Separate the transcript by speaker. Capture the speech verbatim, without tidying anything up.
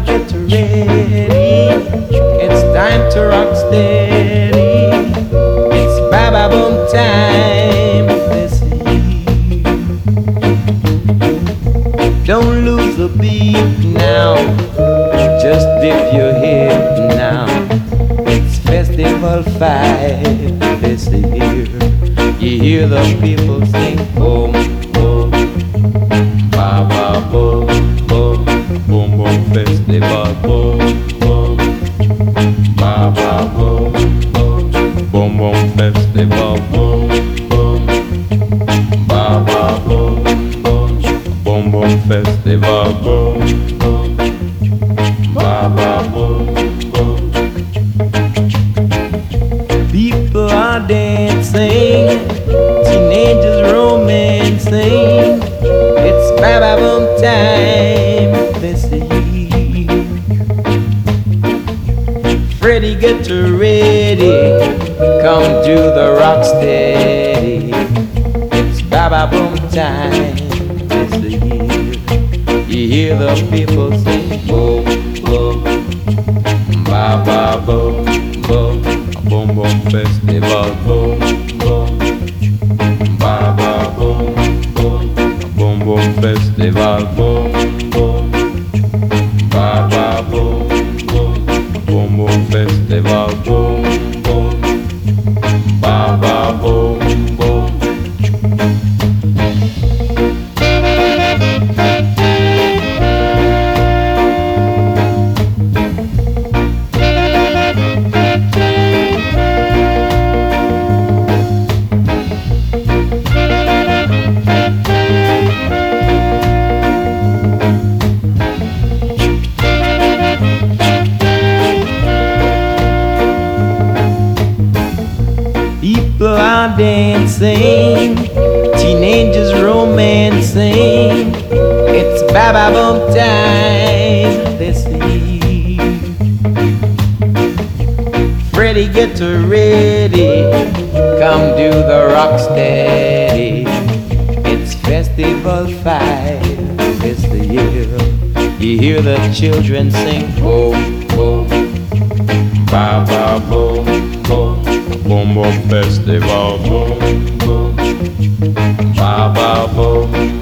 Speaker 1: get ready. It's time to rock steady. It's Baba Boom time this year. Don't lose the beat now. Just dip your head now. It's Festival Five this year. You hear the people sing boom, boom, Baba boom, boom, boom, boom, Festival boom, boom, Baba boom, boom, boom, boom, Festival boom, boom, Baba boom, boom, boom, boom, Festival boom, boom, Baba boom, boom. People are dancing, teenagers romancing. It's Baba Boom time this year. Freddie, get ready, come do the rock steady. It's Baba Boom time this year. You hear the people sing boom, boom, Baba boom, boom, boom, boom, Festival boom, boom, Baba boom, boom, boom, boom, Festival boom, boom, Baba boom, boom, boom, boom, Festival boom, boom, Baba boom, boom. People are dancing, teenagers romancing. It's Baba Boom time this year. Freddie, get ready, come do the rock steady. It's Festival Five this year. You hear the children sing boom, boom, Baba boom, boom, boom, boom, Festival boom, boom, Baba boom,